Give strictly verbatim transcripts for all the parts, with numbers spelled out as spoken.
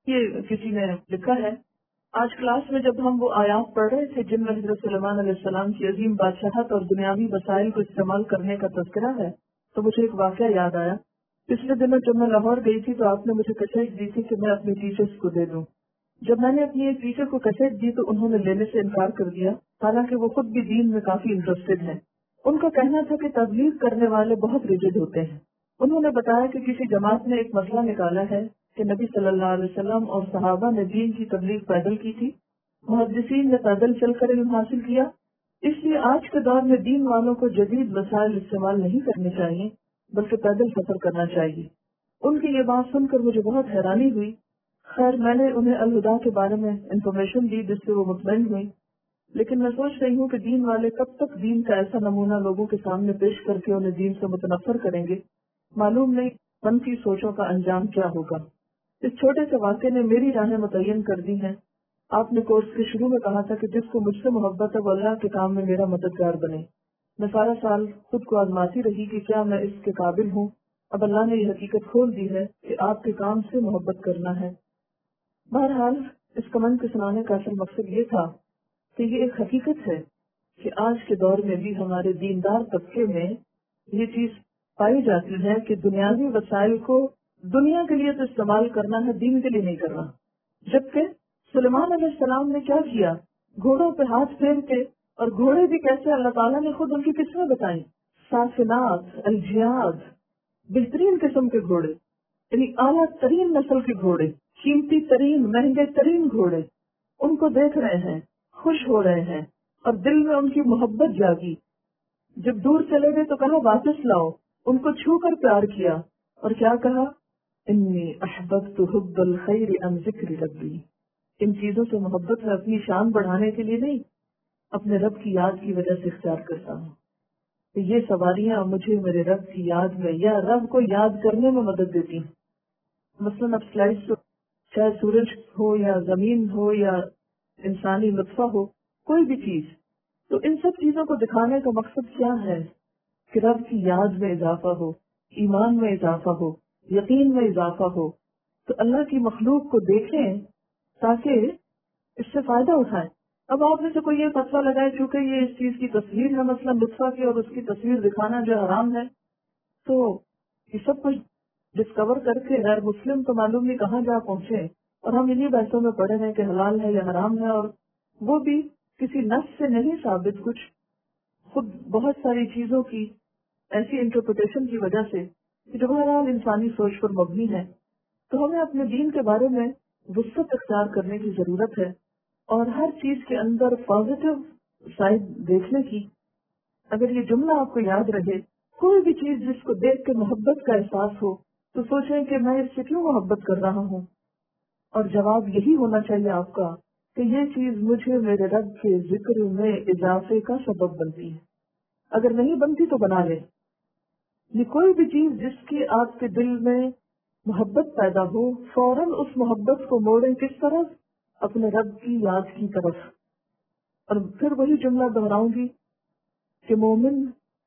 یہ کسی نے لکھا ہے، آج کلاس میں جب ہم وہ آیات پڑھ رہے تھے جن میں حضرت سلیمان علیہ السلام کی عظیم بادشاہت اور دنیاوی وسائل کو استعمال کرنے کا تذکرہ ہے، تو مجھے ایک واقعہ یاد آیا۔ پچھلے دنوں جب میں لاہور گئی تھی تو آپ نے مجھے کیسٹ دی تھی کہ میں اپنی ٹیچرس کو دے دوں۔ جب میں نے اپنی ایک ٹیچر کو کیسٹ دی تو انہوں نے لینے سے انکار کر دیا، حالانکہ وہ خود بھی دین میں کافی انٹرسٹڈ ہیں۔ ان کا کہنا تھا کہ تبلیغ کرنے والے بہت ریجڈ ہوتے ہیں۔ انہوں نے بتایا کہ کسی جماعت نے ایک مسئلہ نکالا ہے کہ نبی صلی اللہ علیہ وسلم اور صحابہ نے دین کی تبلیغ پیدل کی تھی، محدثین نے پیدل چل کر علم حاصل کیا، اس لیے آج کے دور میں دین والوں کو جدید وسائل استعمال نہیں کرنے چاہیے بلکہ پیدل سفر کرنا چاہیے۔ ان کی یہ بات سن کر مجھے بہت حیرانی ہوئی۔ خیر میں نے انہیں الہدا کے بارے میں انفارمیشن دی جس سے وہ مطمئن ہوئی، لیکن میں سوچ رہی ہوں کہ دین والے کب تک دین کا ایسا نمونہ لوگوں کے سامنے پیش کر کے انہیں دین سے متنفر کریں گے، معلوم نہیں منفی سوچوں کا انجام کیا ہوگا۔ اس چھوٹے سے واقعے نے میری راہیں متعین کر دی ہیں۔ آپ نے کورس کے شروع میں کہا تھا کہ جس کو مجھ سے محبت ہے وہ اللہ کے کام میں میرا مددگار بنے۔ میں سارا سال خود کو آزماتی رہی کہ کیا میں اس کے قابل ہوں۔ اب اللہ نے یہ حقیقت کھول دی ہے کہ آپ کے کام سے محبت کرنا ہے۔ بہرحال اس کمنٹ کے سنانے کا اصل مقصد یہ تھا کہ یہ ایک حقیقت ہے کہ آج کے دور میں بھی ہمارے دیندار طبقے میں یہ چیز پائی جاتی ہے کہ دنیاوی وسائل کو دنیا کے لیے تو استعمال کرنا ہے، دین کے لیے نہیں کرنا۔ جبکہ سلیمان علیہ السلام نے کیا کیا، گھوڑوں پہ ہاتھ پھیر کے، اور گھوڑے بھی کیسے اللہ تعالیٰ نے خود ان کی قسمیں بتائی، سافنات، الجیاد، بہترین قسم کے گھوڑے، یعنی اعلیٰ ترین نسل کے گھوڑے، قیمتی ترین مہنگے ترین گھوڑے، ان کو دیکھ رہے ہیں، خوش ہو رہے ہیں، اور دل میں ان کی محبت جاگی۔ جب دور چلے گئے تو کہا واپس لاؤ، ان کو چھو کر پیار کیا، اور کیا کہا، انی احببت حب الخیر عن ذکر ربی۔ ان چیزوں سے محبت میں اپنی شان بڑھانے کے لیے نہیں، اپنے رب کی یاد کی وجہ سے اختیار کرتا ہوں۔ تو یہ سواریاں مجھے میرے رب کی یاد میں یا رب کو یاد کرنے میں مدد دیتی ہیں۔ مثلاً اب سلائڈ چاہے سورج ہو یا زمین ہو یا انسانی نطفہ ہو، کوئی بھی چیز، تو ان سب چیزوں کو دکھانے کا مقصد کیا ہے کہ رب کی یاد میں اضافہ ہو، ایمان میں اضافہ ہو، یقین میں اضافہ ہو، تو اللہ کی مخلوق کو دیکھیں تاکہ اس سے فائدہ اٹھائیں۔ اب آپ میں سے کوئی یہ فتویٰ لگائے چونکہ یہ اس چیز کی تصویر ہے، مثلا نطفہ کی، اور اس کی تصویر دکھانا جو حرام ہے، تو یہ سب کچھ ڈسکور کر کے غیر مسلم تو معلوم نہیں کہاں جا پہنچے، اور ہم انہی بحثوں میں پڑے ہیں کہ حلال ہے یا حرام ہے، اور وہ بھی کسی نص سے نہیں ثابت، کچھ خود بہت ساری چیزوں کی ایسی انٹرپریٹیشن کی وجہ سے جو بہرحال انسانی سوچ پر مبنی ہے۔ تو ہمیں اپنے دین کے بارے میں وسعت اختیار کرنے کی ضرورت ہے، اور ہر چیز کے اندر پازیٹیو سائڈ دیکھنے کی۔ اگر یہ جملہ آپ کو یاد رہے، کوئی بھی چیز جس کو دیکھ کے محبت کا احساس ہو تو سوچیں کہ میں اس سے کیوں محبت کر رہا ہوں، اور جواب یہی ہونا چاہیے آپ کا کہ یہ چیز مجھے میرے رب کے ذکر میں اضافے کا سبب بنتی ہے۔ اگر نہیں بنتی تو بنا لے۔ یہ کوئی بھی چیز جس کی آپ کے دل میں محبت پیدا ہو، فوراً اس محبت کو موڑیں کس طرف؟ اپنے رب کی یاد کی طرف۔ اور پھر وہی جملہ دہراؤں گی کہ مومن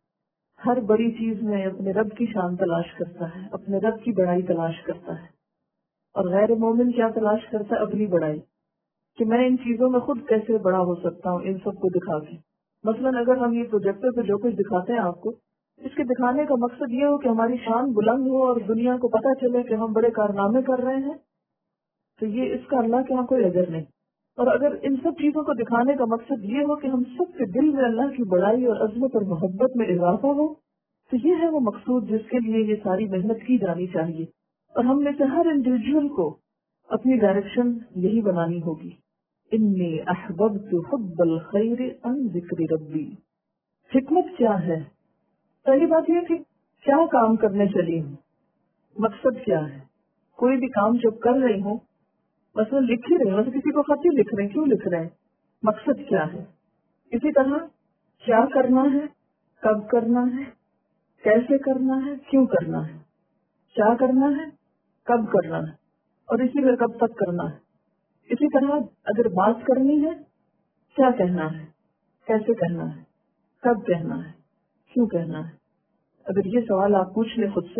ہر بڑی چیز میں اپنے رب کی شان تلاش کرتا ہے، اپنے رب کی بڑائی تلاش کرتا ہے، اور غیر مومن کیا تلاش کرتا ہے؟ اپنی بڑائی، کہ میں ان چیزوں میں خود کیسے بڑا ہو سکتا ہوں ان سب کو دکھا کے۔ مثلاً اگر ہم یہ پروجیکٹر پہ جو کچھ دکھاتے ہیں آپ کو، اس کے دکھانے کا مقصد یہ ہو کہ ہماری شان بلند ہو اور دنیا کو پتہ چلے کہ ہم بڑے کارنامے کر رہے ہیں، تو یہ اس کا اللہ کے ہاں کوئی اجر نہیں۔ اور اگر ان سب چیزوں کو دکھانے کا مقصد یہ ہو کہ ہم سب کے دل میں اللہ کی بڑائی اور عظمت اور محبت میں اضافہ ہو، تو یہ ہے وہ مقصود جس کے لیے یہ ساری محنت کی جانی چاہیے، اور ہم میں سے ہر انڈیویجول کو اپنی ڈائریکشن یہی بنانی ہوگی۔ انی احببت حب الخیر عن ذکر ربی۔ حکمت کیا ہے؟ پہلی بات یہ کہ کیا کام کرنے چلی ہوں، مقصد کیا ہے؟ کوئی بھی کام جو کر رہی ہوں، مثلا لکھ ہی رہے ہیں، کسی کو خط ہی لکھ رہے ہیں، کیوں لکھ رہے ہیں؟ مقصد کیا ہے؟ اسی طرح کیا کرنا ہے، کب کرنا ہے، کیسے کرنا ہے، کیوں کرنا ہے، کیا کرنا ہے، کب کرنا ہے، اور اسی میں کب تک کرنا ہے۔ اسی طرح اگر بات کرنی ہے، کیا کہنا ہے، کیسے کہنا ہے، کب کہنا ہے، کیوں کہنا ہے۔ اگر یہ سوال آپ پوچھ لیں خود سے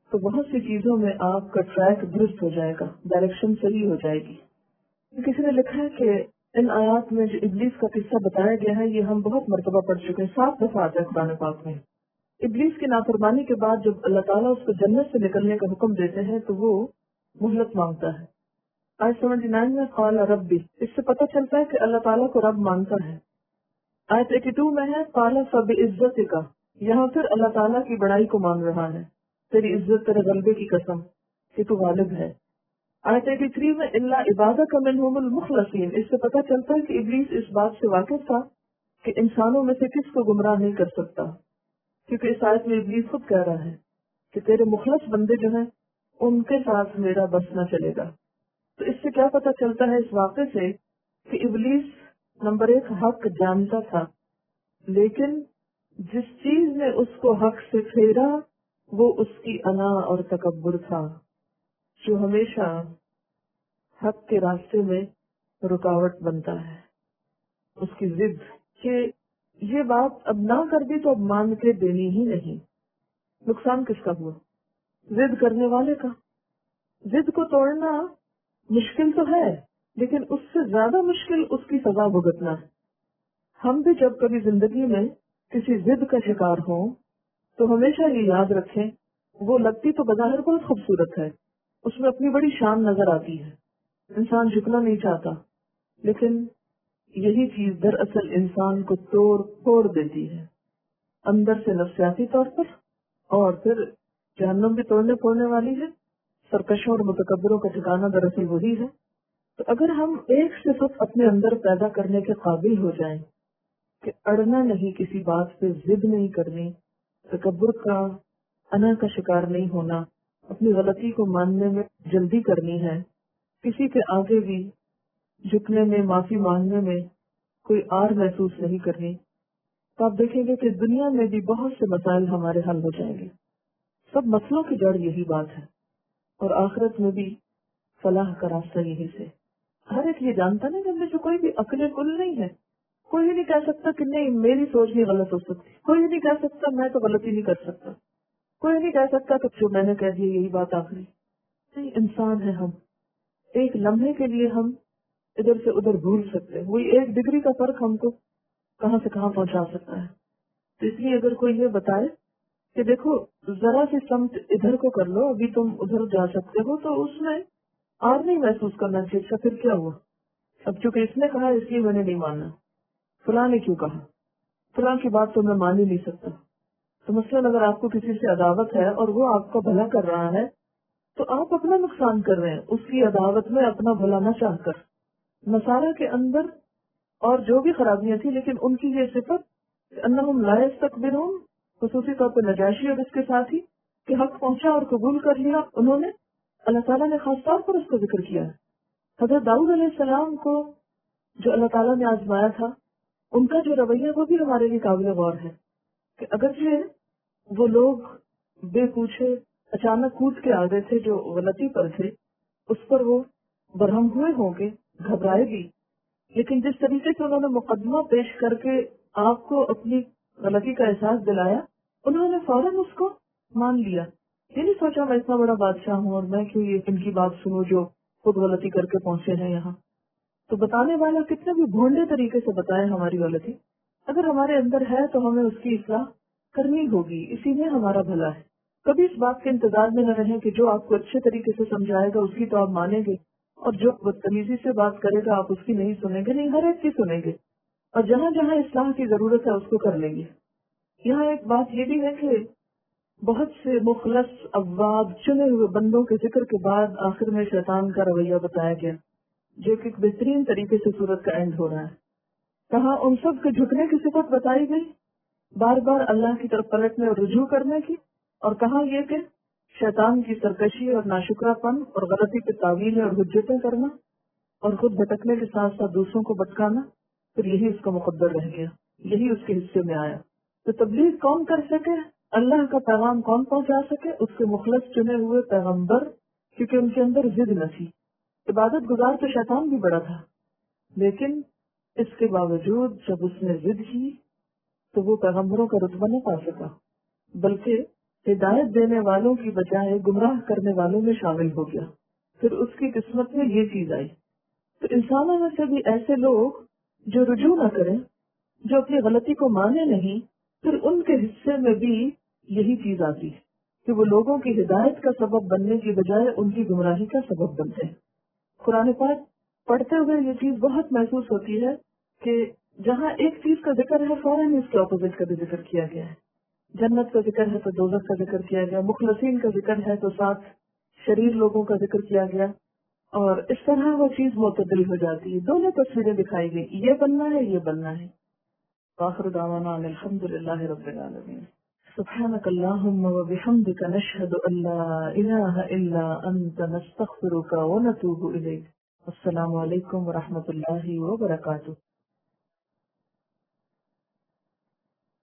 تو بہت سی چیزوں میں آپ کا ٹریک درست ہو جائے گا، ڈائریکشن صحیح ہو جائے گی۔ کسی نے لکھا ہے کہ ان آیات میں جو ابلیس کا قصہ بتایا گیا ہے یہ ہم بہت مرتبہ پڑھ چکے ہیں، سات دفعہ آتا ہے قرآن پاک میں۔ ابلیس کی نافرمانی کے بعد جب اللہ تعالیٰ اس کو جنت سے نکلنے کا حکم دیتے ہیں تو وہ مہلت مانگتا ہے۔ آیت سیونٹی نائن میں قال ربی، اس سے پتہ چلتا ہے کہ اللہ تعالیٰ کو رب مانتا ہے۔ آیت ایٹی ٹو میں ہے قال فبعزتک، یہاں پھر اللہ تعالیٰ کی بڑائی کو مان رہا ہے، تیری عزت، تیرے غلبے کی قسم کہ تو غالب ہے۔ آیت ایٹی تھری میں الا عبادک منہم المخلصین، اس سے پتہ چلتا ہے کہ ابلیس اس بات سے واقف تھا کہ انسانوں میں سے کس کو گمراہ نہیں کر سکتا، کیونکہ اس آیت میں ابلیس خود کہہ رہا ہے کہ تیرے مخلص بندے جو ہیں ان کے ساتھ میرا بس نہ چلے گا۔ تو اس سے کیا پتہ چلتا ہے اس واقعے سے کہ ابلیس نمبر ایک حق جانتا تھا، لیکن جس چیز نے اس کو حق سے پھیرا وہ اس کی انا اور تکبر تھا، جو ہمیشہ حق کے راستے میں رکاوٹ بنتا ہے۔ اس کی ضد کہ یہ بات اب نہ کر دی تو اب مان کے دینی ہی نہیں۔ نقصان کس کا ہوا؟ ضد کرنے والے کا۔ ضد کو توڑنا مشکل تو ہے، لیکن اس سے زیادہ مشکل اس کی سزا بھگتنا ہے۔ ہم بھی جب کبھی زندگی میں کسی ضد کا شکار ہوں تو ہمیشہ یہ یاد رکھیں، وہ لگتی تو بظاہر بہت خوبصورت ہے، اس میں اپنی بڑی شان نظر آتی ہے، انسان جھکنا نہیں چاہتا، لیکن یہی چیز دراصل انسان کو توڑ پھوڑ دیتی ہے، اندر سے نفسیاتی طور پر، اور پھر جہنم بھی توڑنے پھوڑنے والی ہے۔ سرکشوں اور متکبروں کا ٹھکانہ دراصل وہی ہے۔ تو اگر ہم ایک صفت اپنے اندر پیدا کرنے کے قابل ہو جائیں کہ اڑنا نہیں، کسی بات پہ ضد نہیں کرنی، تکبر کا، انا کا شکار نہیں ہونا، اپنی غلطی کو ماننے میں جلدی کرنی ہے، کسی کے آگے بھی جھکنے میں، معافی مانگنے میں کوئی آر محسوس نہیں کرنی، تو آپ دیکھیں گے کہ دنیا میں بھی بہت سے مسائل ہمارے حل ہو جائیں گے۔ سب مسئلوں کی جڑ یہی بات ہے، اور آخرت میں بھی فلاح کا راستہ یہی سے۔ ہر ایک یہ جانتا نہیں کہ جو کوئی بھی عقل کل نہیں ہے، کوئی نہیں کہہ سکتا کہ نہیں میری سوچ نہیں غلط ہو سکتی، کوئی نہیں کہہ سکتا میں تو غلطی نہیں کر سکتا، کوئی نہیں کہہ سکتا کہ جو میں نے کہہ دیا یہی بات آخری نہیں۔ انسان ہے ہم، ایک لمحے کے لیے ہم ادھر سے ادھر بھول سکتے ہیں، وہی ایک ڈگری کا فرق ہم کو کہاں سے کہاں پہنچا سکتا ہے۔ تو اس لیے اگر کوئی یہ بتائے کہ دیکھو ذرا سی سمت ادھر کو کر لو، ابھی تم ادھر جا سکتے ہو، تو اس میں آر نہیں محسوس کرنا چاہیے، اچھا پھر کیا ہوا، اب چونکہ اس نے کہا اس لیے میں نے نہیں ماننا، فلاں نے کیوں کہا، فلاں کی بات تو میں مان ہی نہیں سکتا۔ تو مثلاً اگر آپ کو کسی سے عداوت ہے اور وہ آپ کا بھلا کر رہا ہے تو آپ اپنا نقصان کر رہے ہیں اس کی عداوت میں، اپنا بھلا نہ چاہ کر۔ نصارہ کے اندر اور جو بھی خرابیاں تھیں، لیکن ان کی یہ صفت انہم لا یستکبرون، خصوصی طور پہ نجاشی اور اس کے ساتھ ہی کہ حق پہنچا اور قبول کر لیا انہوں نے، اللہ تعالیٰ نے خاص طور پر اس کو ذکر کیا ہے۔ حضرت داؤد علیہ السلام کو جو اللہ تعالیٰ نے آزمایا تھا، ان کا جو رویہ وہ بھی ہمارے لیے قابل غور ہے کہ اگرچہ وہ لوگ بے پوچھے اچانک کود کے آ گئے تھے جو غلطی پر تھے، اس پر وہ برہم ہوئے ہوں گے، گھبرائے بھی، لیکن جس طریقے سے انہوں نے مقدمہ پیش کر کے آپ کو اپنی غلطی کا احساس دلایا، انہوں نے فوراً اس کو مان لیا۔ یہ نہیں سوچا میں اتنا بڑا بادشاہ ہوں اور میں کیوں یہ ان کی بات سنوں جو خود غلطی کر کے پہنچے ہیں یہاں۔ تو بتانے والا کتنے بھی بھونڈے طریقے سے بتائے ہماری غلطی، اگر ہمارے اندر ہے تو ہمیں اس کی اصلاح کرنی ہوگی، اسی میں ہمارا بھلا ہے۔ کبھی اس بات کے انتظار میں نہ رہیں کہ جو آپ کو اچھے طریقے سے سمجھائے گا اس کی تو آپ مانیں گے، اور جو بدتمیزی سے بات کرے گا آپ اس کی نہیں سنیں گے، نہیں ہر ایک کی سنیں گے، اور جہاں جہاں اصلاح کی ضرورت ہے اس کو کر لیں گے۔ یہاں ایک بات یہ بھی ہے کہ بہت سے مخلص اواب چنے ہوئے بندوں کے ذکر کے بعد آخر میں شیطان کا رویہ بتایا گیا، جو کہ ایک بہترین طریقے سے صورت کا اینڈ ہو رہا ہے۔ کہاں ان سب کے جھکنے کی صفت بتائی گئی، بار بار اللہ کی طرف پلٹنے اور رجوع کرنے کی، اور کہاں یہ کہ شیطان کی سرکشی اور ناشکرا پن اور غلطی پہ تعویلیں اور حجتیں کرنا اور خود بھٹکنے کے ساتھ ساتھ دوسروں کو بھٹکانا، پھر یہی اس کا مقدر رہ گیا، یہی اس کے حصے میں آیا۔ تو تبلیغ کون کر سکے، اللہ کا پیغام کون پہنچا سکے، اس کے مخلص چنے ہوئے پیغمبر، کیونکہ ان کے اندر ضد نہ تھی۔ عبادت گزار تو شیطان بھی بڑا تھا، لیکن اس کے باوجود جب اس نے ضد کی تو وہ پیغمبروں کا رتبہ نہ پا سکا، بلکہ ہدایت دینے والوں کی بجائے گمراہ کرنے والوں میں شامل ہو گیا. پھر اس کی قسمت میں یہ چیز آئی. تو انسانوں میں سے بھی ایسے لوگ جو رجوع نہ کریں، جو اپنی غلطی کو مانے نہیں، پھر ان کے حصے میں بھی یہی چیز آتی ہے کہ وہ لوگوں کی ہدایت کا سبب بننے کی بجائے ان کی گمراہی کا سبب بنتے ہیں. قرآن پاک پڑھتے ہوئے یہ چیز بہت محسوس ہوتی ہے کہ جہاں ایک چیز کا ذکر ہے فوراً اس کے اپوزٹ کا بھی ذکر کیا گیا ہے. جنت کا ذکر ہے تو دوزخ کا ذکر کیا گیا، مخلصین کا ذکر ہے تو ساتھ شریر لوگوں کا ذکر کیا گیا، اور اس طرح وہ چیز معتدل ہو جاتی ہے. دونوں تصویریں دکھائی گئی، یہ بننا ہے، یہ بننا ہے. آخر دعوانا ان الحمد للہ رب العالمین. سبحانك اللهم وبحمدك نشهد ان لا اله الا انت نستغفرك ونتوب اليك. السلام علیکم ورحمۃ اللہ وبرکاتہ.